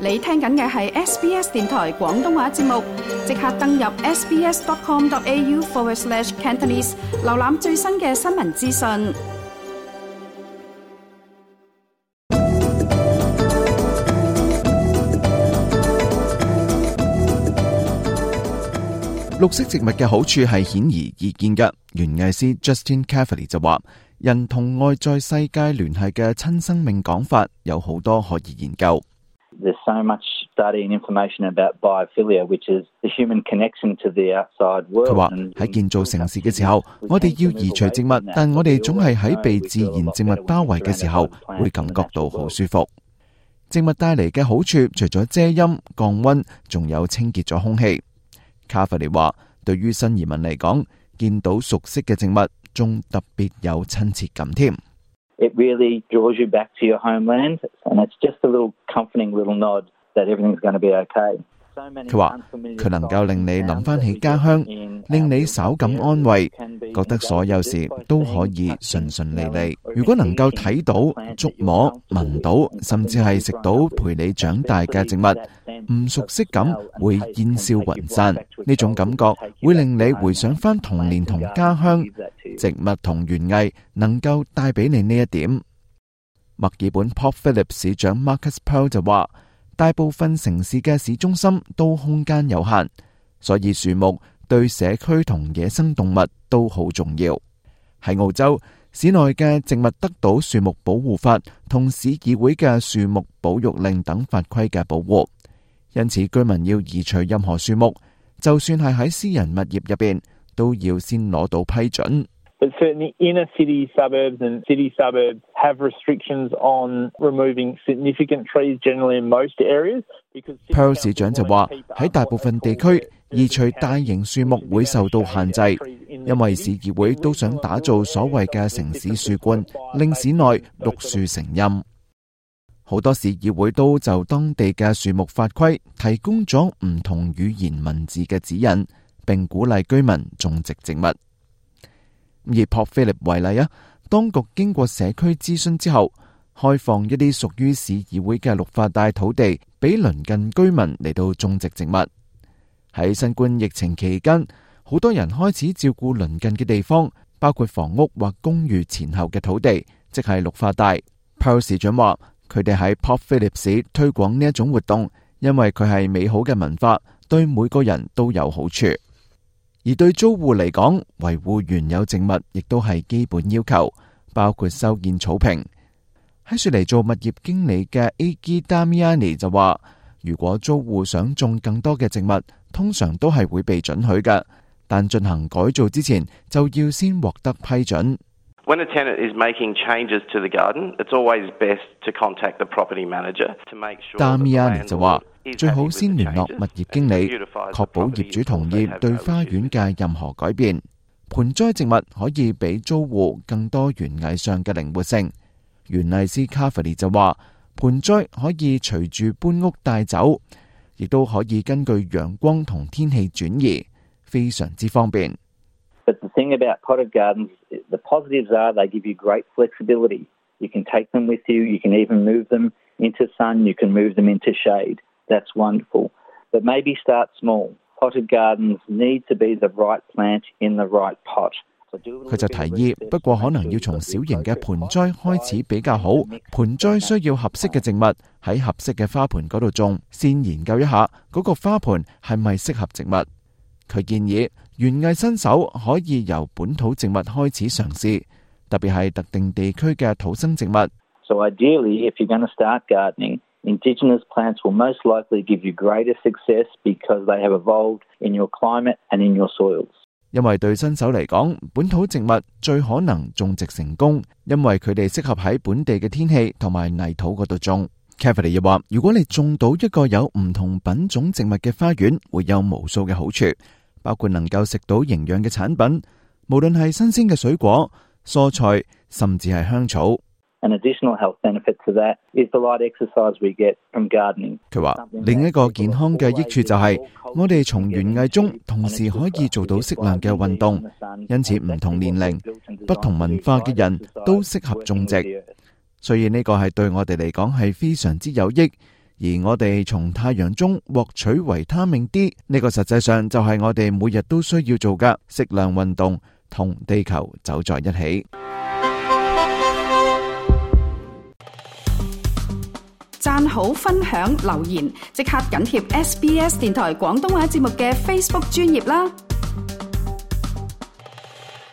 你聽緊嘅係 SBS 電台廣東話節目，即刻登入 sbs.com.au/Cantonese 瀏覽最新嘅新聞資訊。 綠色植物嘅好處係顯而易見嘅。園藝師 Justin Cafferty 就話，人同外在世界聯繫嘅親生命講法有好多可以研究。 There's so much study and information about biophilia, which is the human connection to the outside world. 佢話喺建造城市嘅時候，我哋要移除植物，但我哋總係喺被自然植物包圍嘅時候，會感覺到好舒服。植物帶嚟嘅好處，除咗遮陰、降溫，仲有清潔咗空氣。卡弗尼話，對於新移民嚟講，見到熟悉嘅植物，仲特別有親切感添。 It really draws you back to your homeland, and it's just a little comforting little nod that everything's going to be okay. 佢話佢能夠令你諗翻起家鄉，令你稍感安慰，覺得所有事都可以順順利利。如果能夠睇到、觸摸、聞到，甚至係食到陪你長大嘅植物，唔熟悉感會煙消雲散。呢種感覺會令你回想翻童年同家鄉。植物同園藝能夠帶俾你呢一點。墨爾本 Port Phillip 市長 Marcus Pearl 就話，大部分城市嘅市中心都空間有限，所以樹木對社區同野生動物都好重要。喺澳洲，市內嘅植物得到樹木保護法同市議會嘅樹木保育令等法規嘅保護，因此居民要移除任何樹木，就算係喺私人物業入邊，都要先攞到批准。 But certainly inner city suburbs and city suburbs have restrictions on removing significant trees generally in most areas. Pearl 市長就話，喺大部分地區移除大型樹木會受到限制，因為市議會都想打造所謂嘅城市樹冠，令市內綠樹成蔭。好多市議會都就當地嘅樹木法規提供咗唔同語言文字嘅指引，並鼓勵居民種植植物。以 Port Phillip 為例啊，當局經過社區諮詢之後，開放一啲屬於市議會嘅綠化帶土地俾鄰近居民嚟到種植植物。喺新冠疫情期間，好多人開始照顧鄰近嘅地方，包括房屋或公寓前後嘅土地，即係綠化帶。Pearl 市長話，佢哋喺 Port Phillip 市推廣呢一種活動，因為佢係美好嘅文化，對每個人都有好處。而對租戶嚟講，維護原有植物亦都係基本要求，包括修建草坪。喺雪梨做物業經理嘅 A.G. Damiani 就話，如果租戶想種更多嘅植物，通常都係會被准許嘅，但進行改造之前就要先獲得批准。 When a tenant is making changes to the garden, it's always best to contact the property manager to make sure. Damiani 就話，最好先聯絡物業經理，確保業主同意對花園嘅任何改變。盆栽植物可以俾租戶更多園藝上嘅靈活性。園藝師 Cafferty 就話，盆栽可以隨住搬屋帶走，亦都可以根據陽光同天氣轉移，非常之方便。 But the thing about potted gardens, the positives are they give you great flexibility. You can take them with you, you can even move them into sun, you can move them into shade. That's wonderful. But maybe start small. Potted gardens need to be the right plant in the right pot. 佢就提議，不過可能要從小型嘅盆栽開始比較好。盆栽需要合適嘅植物喺合適嘅花盆嗰度種，先研究一下嗰個花盆係咪適合植物。佢建議園藝新手可以由本土植物開始嘗試，特別係特定地區嘅土生植物。 So ideally, if you're going to start gardening, Indigenous plants will most likely give you greater success because they have evolved in your climate and in your soils. 因為對新手嚟講，本土植物最可能種植成功，因為佢哋適合喺本地嘅天氣同埋泥土嗰度種。Cafferty 又話，如果你種到一個有唔同品種植物嘅花園，會有無數嘅好處，包括能夠食到營養嘅產品，無論係新鮮嘅水果、蔬菜，甚至係香草。 An additional health benefit to that is the light exercise we get from gardening. 佢話，另一個健康嘅益處就係，我哋從園藝中同時可以做到適量嘅運動，因此唔同年齡、不同文化嘅人都適合種植。所以呢個係對我哋嚟講係非常之有益， 而我哋從太陽中獲取維他命 D， 呢個實際上就係我哋每日都需要做嘅適量運動，同地球走在一起。 讚好、分享、留言，即刻緊貼SBS 電台廣東話節目嘅 Facebook 專頁啦！